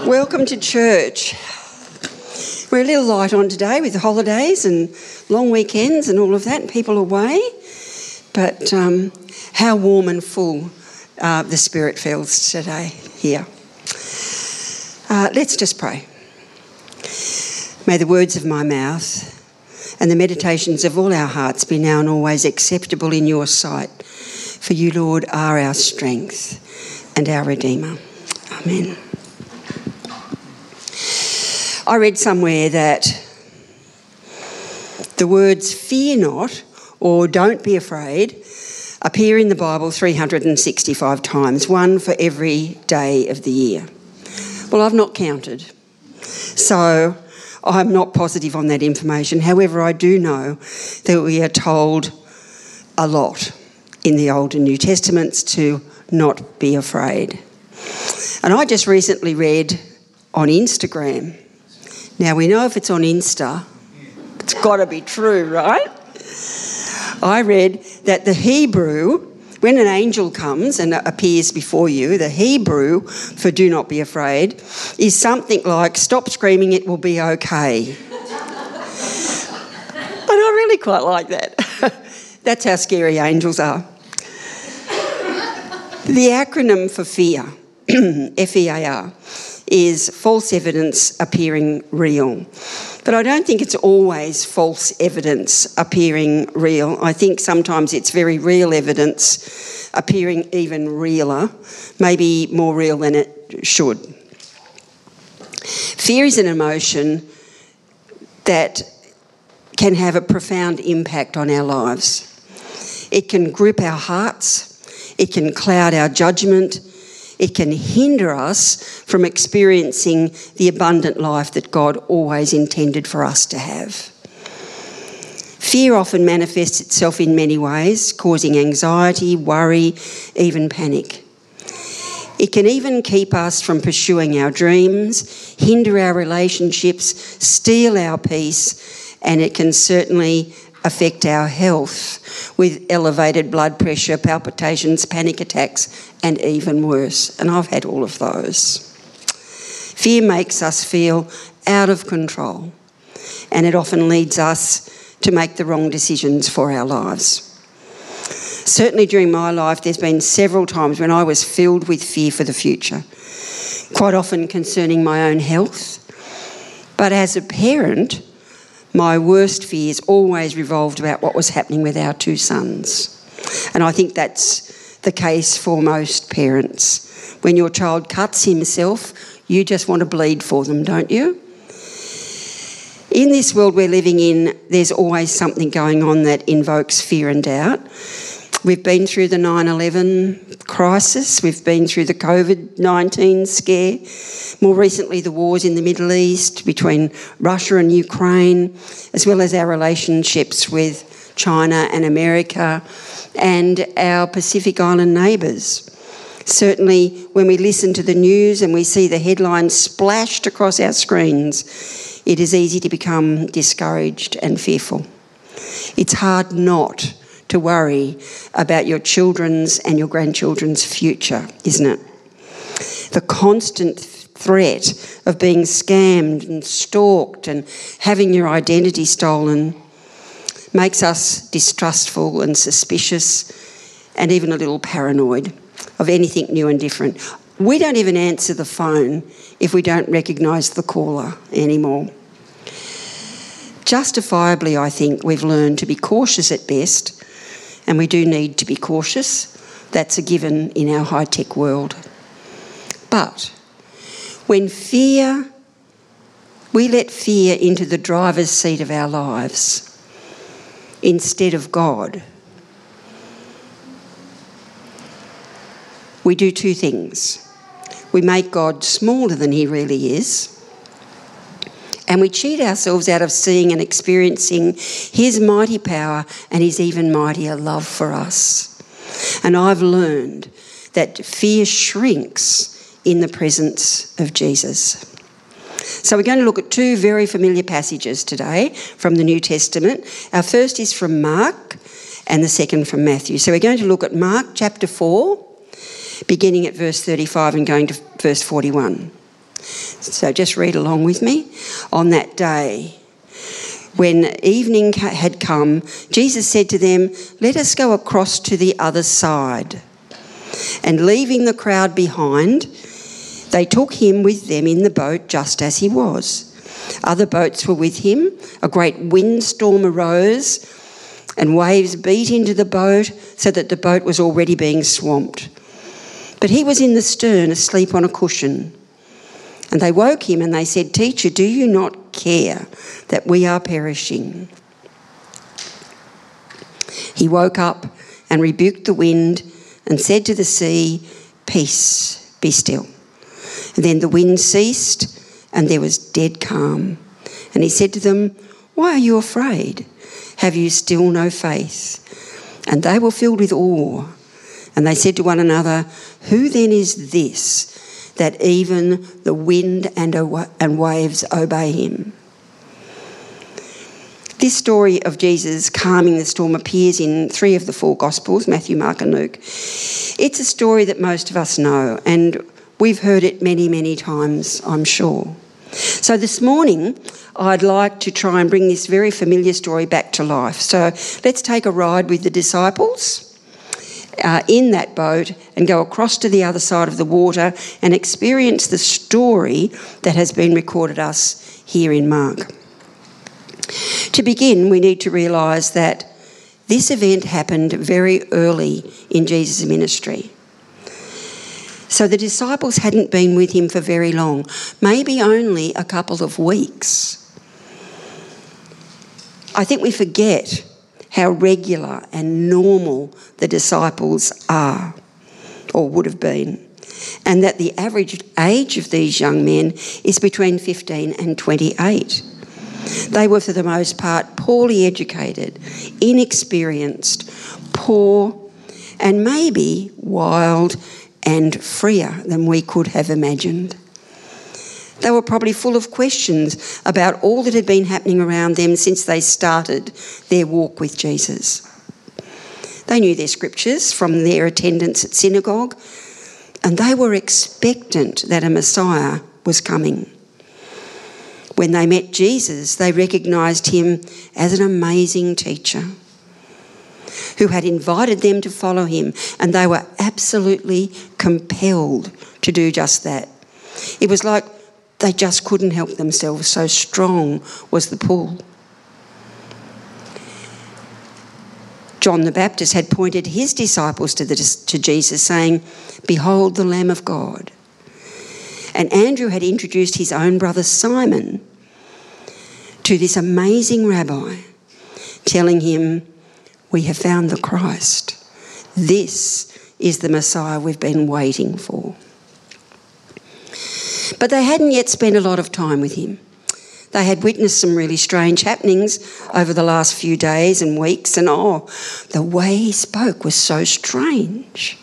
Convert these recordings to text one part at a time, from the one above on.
Welcome to church. We're a little light on today with the holidays and long weekends and all of that, and people away. But how warm and full the Spirit feels today here. Let's just pray. May the words of my mouth and the meditations of all our hearts be now and always acceptable in your sight. For you, Lord, are our strength and our Redeemer. Amen. I read somewhere that the words fear not or don't be afraid appear in the Bible 365 times, one for every day of the year. Well, I've not counted, so I'm not positive on that information. However, I do know that we are told a lot in the Old and New Testaments to not be afraid. And I just recently read on Instagram. Now, we know if it's on Insta, it's got to be true, right? I read that the Hebrew, when an angel comes and appears before you, the Hebrew for do not be afraid is something like, stop screaming, it will be okay. And I really quite like that. That's how scary angels are. The acronym for fear, F-E-A-R, is false evidence appearing real. But I don't think it's always false evidence appearing real. I think sometimes it's very real evidence appearing even realer, maybe more real than it should. Fear is an emotion that can have a profound impact on our lives. It can grip our hearts, it can cloud our judgment, it can hinder us from experiencing the abundant life that God always intended for us to have. Fear often manifests itself in many ways, causing anxiety, worry, even panic. It can even keep us from pursuing our dreams, hinder our relationships, steal our peace, and it can certainly affect our health with elevated blood pressure, palpitations, panic attacks, and even worse. And I've had all of those. Fear makes us feel out of control, and it often leads us to make the wrong decisions for our lives. Certainly during my life, there's been several times when I was filled with fear for the future, quite often concerning my own health. But as a parent, my worst fears always revolved about what was happening with our two sons. And I think that's the case for most parents. When your child cuts himself, you just want to bleed for them, don't you? In this world we're living in, there's always something going on that invokes fear and doubt. We've been through the 9/11 crisis. We've been through the COVID-19 scare. More recently, the wars in the Middle East between Russia and Ukraine, as well as our relationships with China and America and our Pacific Island neighbours. Certainly, when we listen to the news and we see the headlines splashed across our screens, it is easy to become discouraged and fearful. It's hard not to worry about your children's and your grandchildren's future, isn't it? The constant threat of being scammed and stalked and having your identity stolen makes us distrustful and suspicious and even a little paranoid of anything new and different. We don't even answer the phone if we don't recognise the caller anymore. Justifiably, I think we've learned to be cautious at best, and we do need to be cautious. That's a given in our high-tech world. But when we let fear into the driver's seat of our lives instead of God, we do two things. We make God smaller than he really is, and we cheat ourselves out of seeing and experiencing his mighty power and his even mightier love for us. And I've learned that fear shrinks in the presence of Jesus. So we're going to look at two very familiar passages today from the New Testament. Our first is from Mark and the second from Matthew. So we're going to look at Mark chapter 4, beginning at verse 35 and going to verse 41. So just read along with me. On that day, when evening had come, Jesus said to them, "Let us go across to the other side." And leaving the crowd behind, they took him with them in the boat just as he was. Other boats were with him. A great windstorm arose and waves beat into the boat so that the boat was already being swamped. But he was in the stern, asleep on a cushion. And they woke him and they said, "Teacher, do you not care that we are perishing?" He woke up and rebuked the wind and said to the sea, "Peace, be still." And then the wind ceased and there was dead calm. And he said to them, "Why are you afraid? Have you still no faith?" And they were filled with awe. And they said to one another, "Who then is this that even the wind and waves obey him?" This story of Jesus calming the storm appears in 3 of the 4 Gospels, Matthew, Mark and Luke. It's a story that most of us know, and we've heard it many, many times, I'm sure. So this morning, I'd like to try and bring this very familiar story back to life. So let's take a ride with the disciples in that boat and go across to the other side of the water and experience the story that has been recorded us here in Mark. To begin, we need to realise that this event happened very early in Jesus' ministry. So the disciples hadn't been with him for very long, maybe only a couple of weeks. I think we forget how regular and normal the disciples are, or would have been, and that the average age of these young men is between 15 and 28. They were, for the most part, poorly educated, inexperienced, poor, and maybe wild and freer than we could have imagined. They were probably full of questions about all that had been happening around them since they started their walk with Jesus. They knew their scriptures from their attendance at synagogue, and they were expectant that a Messiah was coming. When they met Jesus, they recognised him as an amazing teacher who had invited them to follow him, and they were absolutely compelled to do just that. It was like they just couldn't help themselves, so strong was the pull. John the Baptist had pointed his disciples to Jesus, saying, "Behold the Lamb of God." And Andrew had introduced his own brother Simon to this amazing rabbi, telling him, "We have found the Christ. This is the Messiah we've been waiting for." But they hadn't yet spent a lot of time with him. They had witnessed some really strange happenings over the last few days and weeks, and the way he spoke was so strange.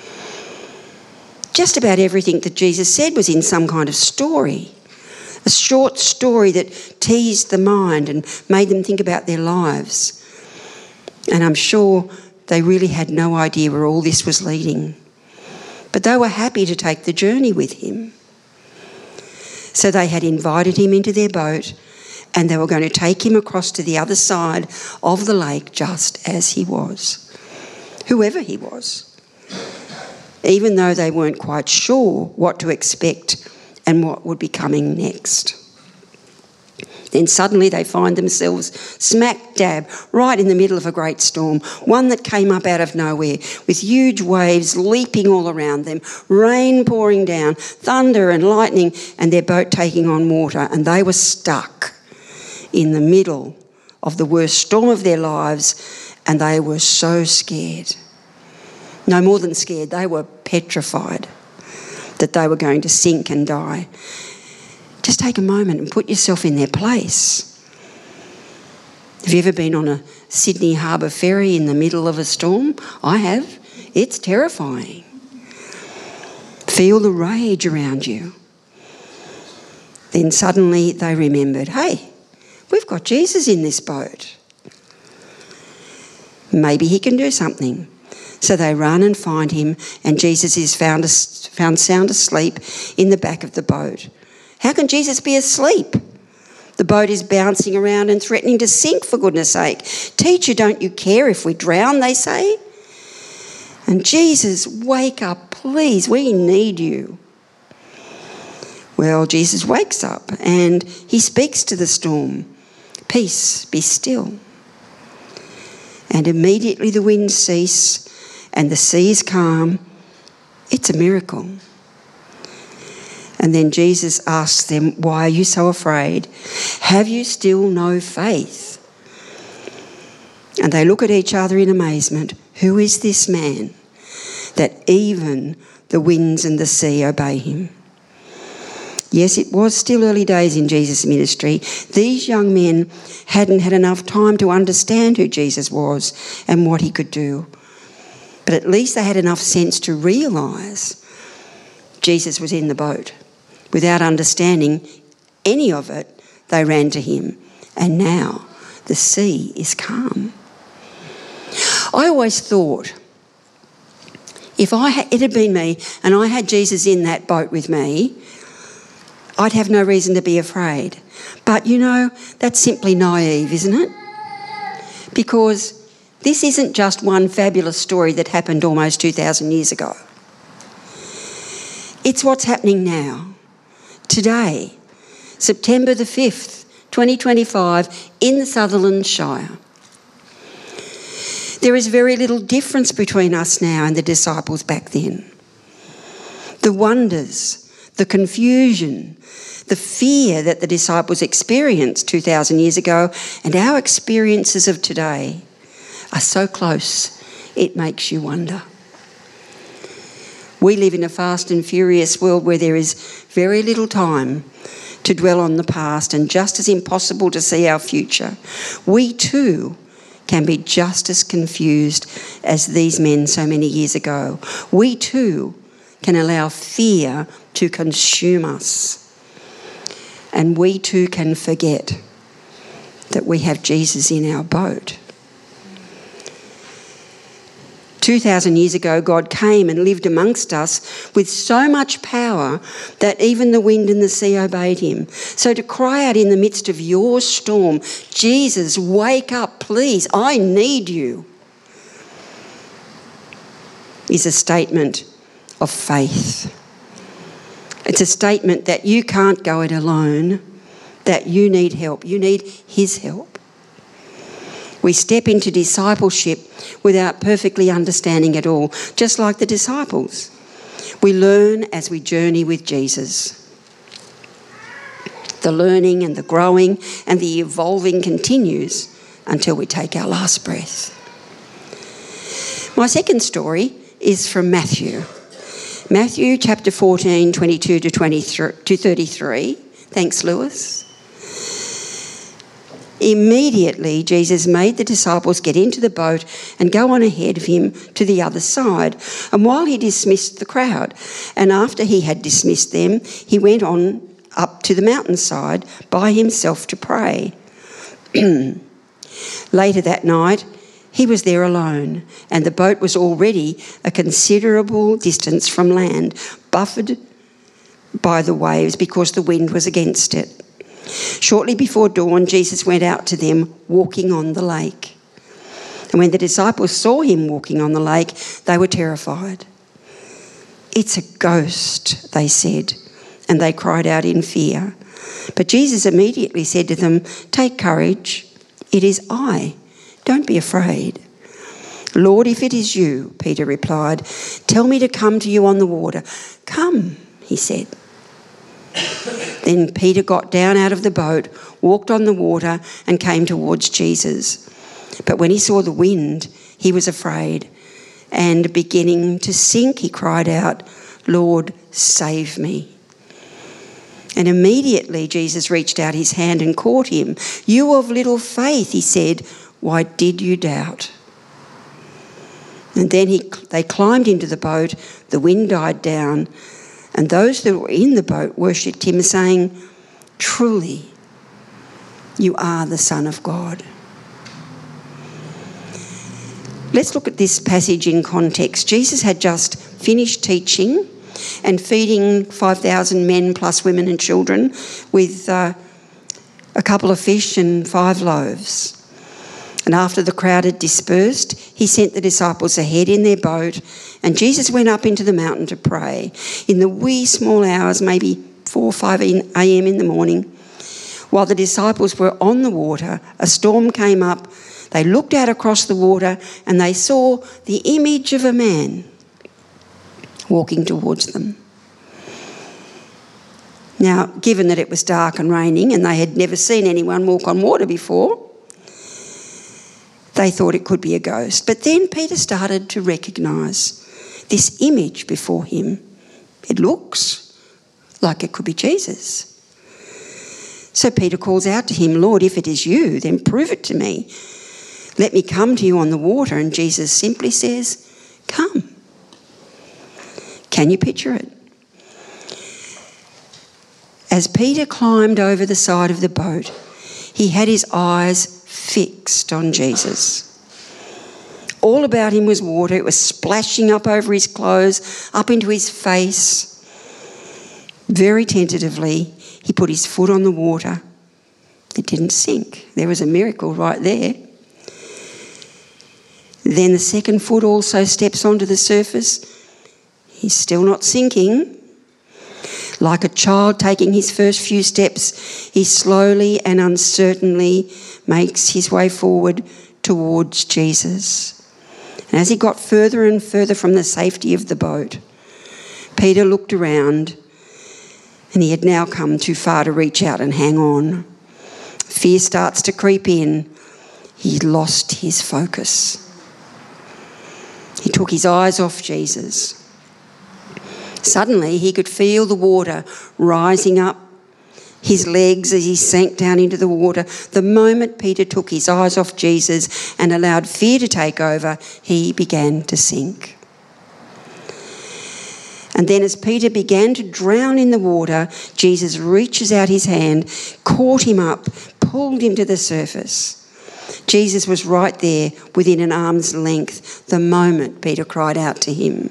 Just about everything that Jesus said was in some kind of story, a short story that teased the mind and made them think about their lives. And I'm sure they really had no idea where all this was leading. But they were happy to take the journey with him. So they had invited him into their boat, and they were going to take him across to the other side of the lake just as he was, whoever he was, even though they weren't quite sure what to expect and what would be coming next. Then suddenly they find themselves smack dab right in the middle of a great storm, one that came up out of nowhere with huge waves leaping all around them, rain pouring down, thunder and lightning, and their boat taking on water. And they were stuck in the middle of the worst storm of their lives, and they were so scared. No more than scared, they were petrified that they were going to sink and die. Just take a moment and put yourself in their place. Have you ever been on a Sydney Harbour ferry in the middle of a storm? I have. It's terrifying. Feel the rage around you. Then suddenly they remembered, hey, we've got Jesus in this boat. Maybe he can do something. So they run and find him, and Jesus is found sound asleep in the back of the boat, How can Jesus be asleep? The boat is bouncing around and threatening to sink, for goodness sake. Teacher, don't you care if we drown, they say? And Jesus, wake up, please, we need you. Well, Jesus wakes up and he speaks to the storm. Peace, be still. And immediately the winds cease and the sea is calm. It's a miracle. And then Jesus asks them, why are you so afraid? Have you still no faith? And they look at each other in amazement. Who is this man that even the winds and the sea obey him? Yes, it was still early days in Jesus' ministry. These young men hadn't had enough time to understand who Jesus was and what he could do. But at least they had enough sense to realise Jesus was in the boat. Without understanding any of it, they ran to him. And now the sea is calm. I always thought, if it had been me and I had Jesus in that boat with me, I'd have no reason to be afraid. But, that's simply naive, isn't it? Because this isn't just one fabulous story that happened almost 2,000 years ago. It's what's happening now. Today, September the 5th, 2025, in the Sutherland Shire. There is very little difference between us now and the disciples back then. The wonders, the confusion, the fear that the disciples experienced 2,000 years ago and our experiences of today are so close, it makes you wonder. We live in a fast and furious world where there is very little time to dwell on the past and just as impossible to see our future. We too can be just as confused as these men so many years ago. We too can allow fear to consume us. And we too can forget that we have Jesus in our boat. 2,000 years ago, God came and lived amongst us with so much power that even the wind and the sea obeyed him. So to cry out in the midst of your storm, Jesus, wake up, please, I need you, is a statement of faith. It's a statement that you can't go it alone, that you need help. You need his help. We step into discipleship without perfectly understanding it all, just like the disciples. We learn as we journey with Jesus. The learning and the growing and the evolving continues until we take our last breath. My second story is from Matthew. Matthew chapter 14, 22 to 33. Thanks, Lewis. Immediately, Jesus made the disciples get into the boat and go on ahead of him to the other side. And while he dismissed the crowd, and after he had dismissed them, he went on up to the mountainside by himself to pray. Later that night, he was there alone, and the boat was already a considerable distance from land, buffeted by the waves because the wind was against it. Shortly before dawn, Jesus went out to them walking on the lake. And when the disciples saw him walking on the lake, they were terrified. "It's a ghost," they said, and they cried out in fear. But Jesus immediately said to them, "Take courage, it is I. Don't be afraid." "Lord, if it is you," Peter replied, "tell me to come to you on the water." "Come," he said. Then Peter got down out of the boat, walked on the water, and came towards Jesus. But when he saw the wind, he was afraid, and beginning to sink, he cried out, "Lord, save me." And immediately Jesus reached out his hand and caught him. "You of little faith," he said, "why did you doubt?" And then they climbed into the boat, the wind died down, and those that were in the boat worshipped him, saying, "Truly, you are the Son of God." Let's look at this passage in context. Jesus had just finished teaching and feeding 5,000 men plus women and children with a couple of fish and 5 loaves. And after the crowd had dispersed, he sent the disciples ahead in their boat, and Jesus went up into the mountain to pray. In the wee small hours, maybe 4 or 5 a.m. in the morning, while the disciples were on the water, a storm came up. They looked out across the water and they saw the image of a man walking towards them. Now, given that it was dark and raining and they had never seen anyone walk on water before, they thought it could be a ghost. But then Peter started to recognise this image before him. It looks like it could be Jesus. So Peter calls out to him, "Lord, if it is you, then prove it to me. Let me come to you on the water." And Jesus simply says, "Come." Can you picture it? As Peter climbed over the side of the boat, he had his eyes fixed on Jesus. All about him was water. It was splashing up over his clothes, up into his face. Very tentatively, he put his foot on the water. It didn't sink. There was a miracle right there. Then the second foot also steps onto the surface. He's still not sinking. Like a child taking his first few steps, he slowly and uncertainly makes his way forward towards Jesus. And as he got further and further from the safety of the boat, Peter looked around, and he had now come too far to reach out and hang on. Fear starts to creep in. He lost his focus. He took his eyes off Jesus. Suddenly, he could feel the water rising up his legs as he sank down into the water. The moment Peter took his eyes off Jesus and allowed fear to take over, he began to sink. And then as Peter began to drown in the water, Jesus reaches out his hand, caught him up, pulled him to the surface. Jesus was right there within an arm's length the moment Peter cried out to him.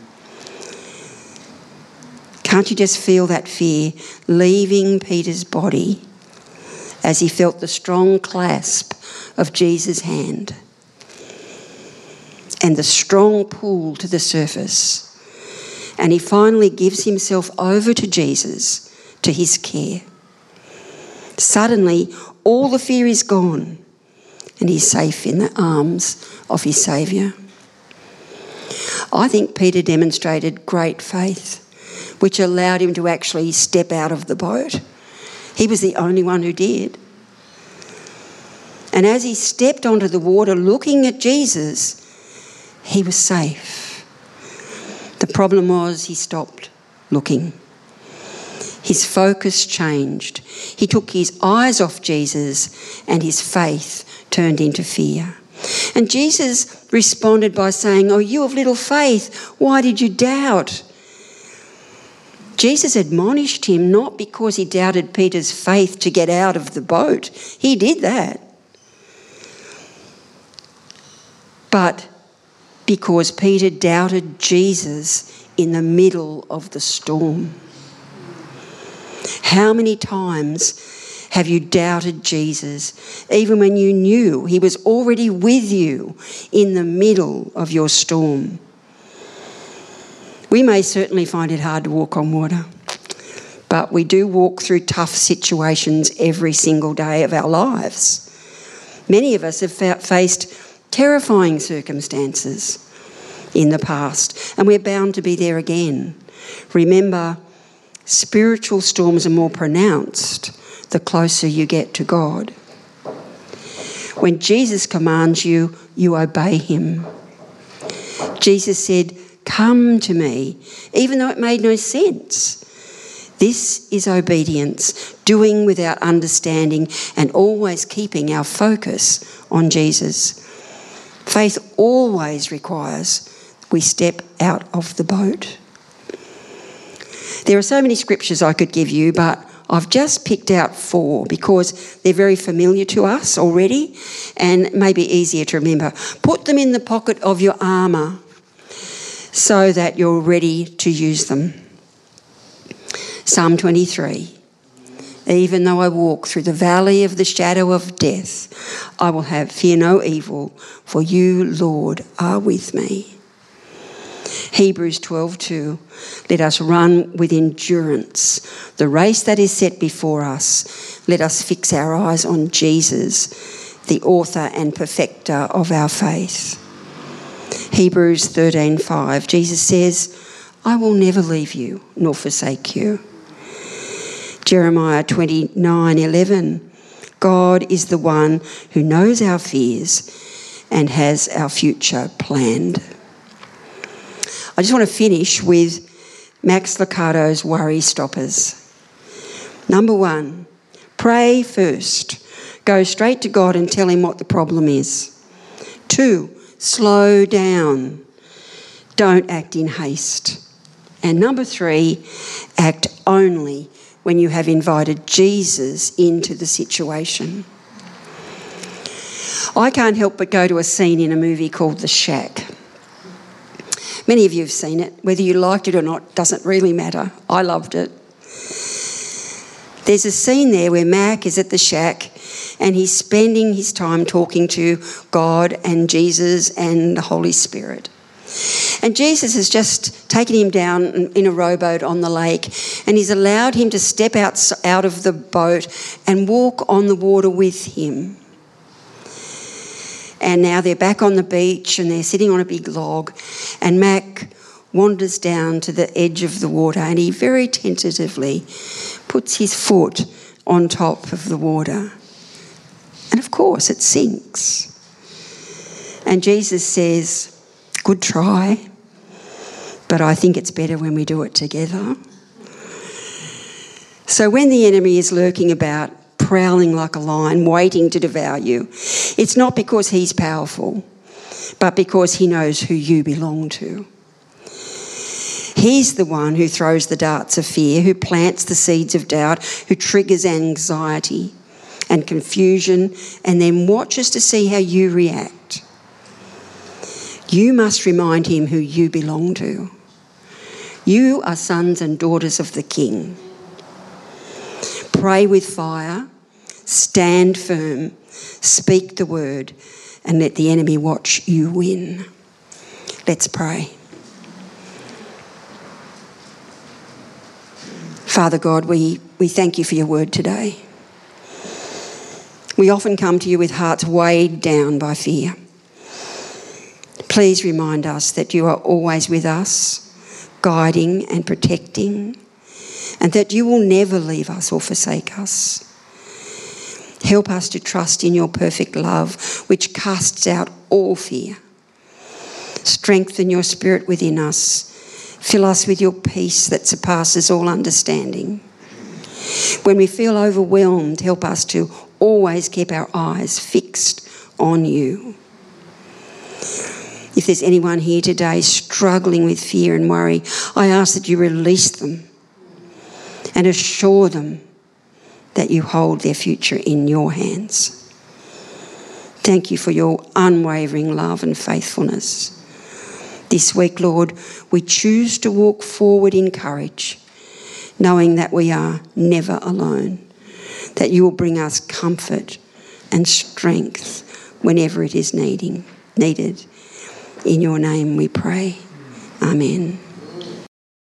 Can't you just feel that fear leaving Peter's body as he felt the strong clasp of Jesus' hand and the strong pull to the surface? And he finally gives himself over to Jesus, to his care. Suddenly, all the fear is gone and he's safe in the arms of his Saviour. I think Peter demonstrated great faith, which allowed him to actually step out of the boat. He was the only one who did. And as he stepped onto the water looking at Jesus, he was safe. The problem was he stopped looking. His focus changed. He took his eyes off Jesus and his faith turned into fear. And Jesus responded by saying, "Oh, you of little faith, why did you doubt?" Jesus admonished him not because he doubted Peter's faith to get out of the boat. He did that. But because Peter doubted Jesus in the middle of the storm. How many times have you doubted Jesus, even when you knew he was already with you in the middle of your storm? We may certainly find it hard to walk on water, but we do walk through tough situations every single day of our lives. Many of us have faced terrifying circumstances in the past, and we're bound to be there again. Remember, spiritual storms are more pronounced the closer you get to God. When Jesus commands you, you obey him. Jesus said, "Come to me," even though it made no sense. This is obedience, doing without understanding and always keeping our focus on Jesus. Faith always requires we step out of the boat. There are so many scriptures I could give you, but I've just picked out 4 because they're very familiar to us already and may be easier to remember. Put them in the pocket of your armour so that you're ready to use them. Psalm 23. Even though I walk through the valley of the shadow of death, I will fear no evil, for you, Lord, are with me. Hebrews 12:2. Let us run with endurance the race that is set before us. Let us fix our eyes on Jesus, the author and perfecter of our faith. Hebrews 13:5. Jesus says, I will never leave you nor forsake you. Jeremiah 29:11. God is the one who knows our fears and has our future planned. I just want to finish with Max Lucado's worry stoppers. Number 1, pray first. Go straight to God and tell him what the problem is. 2, slow down. Don't act in haste. And number 3, act only when you have invited Jesus into the situation. I can't help but go to a scene in a movie called The Shack. Many of you have seen it. Whether you liked it or not doesn't really matter. I loved it. There's a scene there where Mac is at the shack and he's spending his time talking to God and Jesus and the Holy Spirit. And Jesus has just taken him down in a rowboat on the lake, and he's allowed him to step out of the boat and walk on the water with him. And now they're back on the beach and they're sitting on a big log, and Mac wanders down to the edge of the water and he very tentatively puts his foot on top of the water. And of course it sinks. And Jesus says, good try, but I think it's better when we do it together. So when the enemy is lurking about, prowling like a lion, waiting to devour you, it's not because he's powerful, but because he knows who you belong to. He's the one who throws the darts of fear, who plants the seeds of doubt, who triggers anxiety and confusion, and then watches to see how you react. You must remind him who you belong to. You are sons and daughters of the King. Pray with fire, stand firm, speak the word, and let the enemy watch you win. Let's pray. Father God, we thank you for your word today. We often come to you with hearts weighed down by fear. Please remind us that you are always with us, guiding and protecting, and that you will never leave us or forsake us. Help us to trust in your perfect love, which casts out all fear. Strengthen your spirit within us. Fill us with your peace that surpasses all understanding. When we feel overwhelmed, help us to always keep our eyes fixed on you. If there's anyone here today struggling with fear and worry, I ask that you release them and assure them that you hold their future in your hands. Thank you for your unwavering love and faithfulness. This week, Lord, we choose to walk forward in courage, knowing that we are never alone, that you will bring us comfort and strength whenever it is needed. In your name we pray. Amen.